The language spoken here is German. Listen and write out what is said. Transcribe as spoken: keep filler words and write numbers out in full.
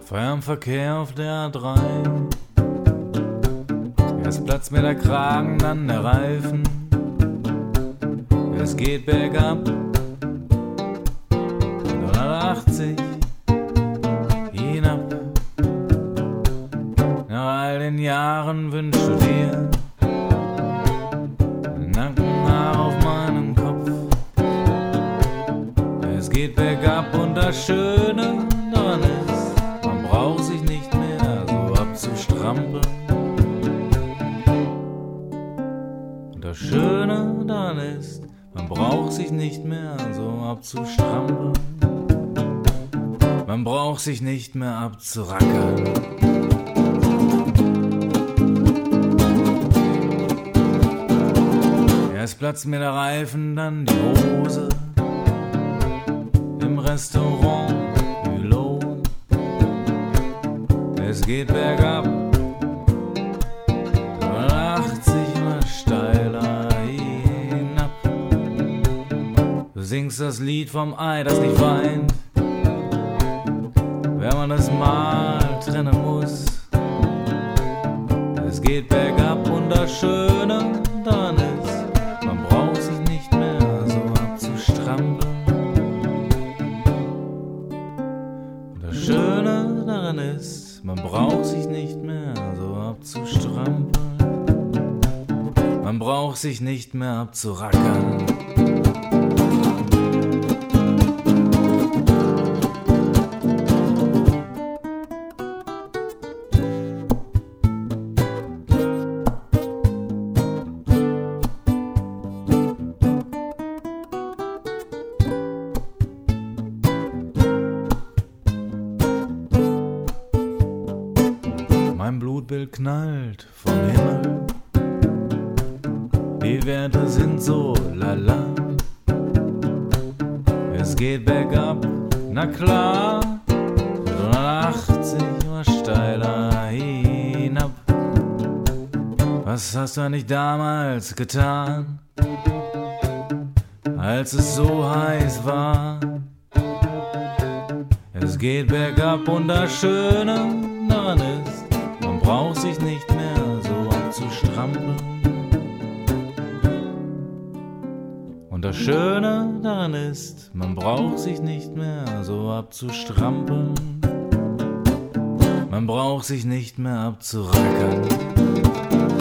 Fernverkehr auf der A drei. Erst platzt mir der Kragen, dann der Reifen. Es geht bergab, hundertachtzig hinab. Nach all den Jahren wünschst du dir Nackenhaar auf meinem Kopf. Es geht bergab und das Schöne daran ist, man braucht sich nicht mehr so abzustrampeln. Und das Schöne daran ist, man braucht sich nicht mehr so abzustrampeln. Man braucht sich nicht mehr abzurackern. Erst platzt mir der Reifen, dann die Hose. Im Restaurant Bülon. Es geht bergab, achtzig immer steiler hinab. Du singst das Lied vom Ei, das nicht weint, wenn man das mal trennen muss. Es geht bergab und das Schöne daran ist, man braucht sich nicht mehr so abzustrampeln. Und das Schöne daran ist, man braucht sich nicht mehr so abzustrampeln. Man braucht sich nicht mehr abzurackern. Mein Blutbild knallt vom Himmel, die Werte sind so lala. Es geht bergab, na klar, hundertachtzig immer steiler hinab. Was hast du eigentlich damals getan, als es so heiß war? Es geht bergab und das Schöne daran ist, man braucht sich nicht mehr so abzustrampeln. Und das Schöne daran ist, man braucht sich nicht mehr so abzustrampeln. Man braucht sich nicht mehr abzurackern.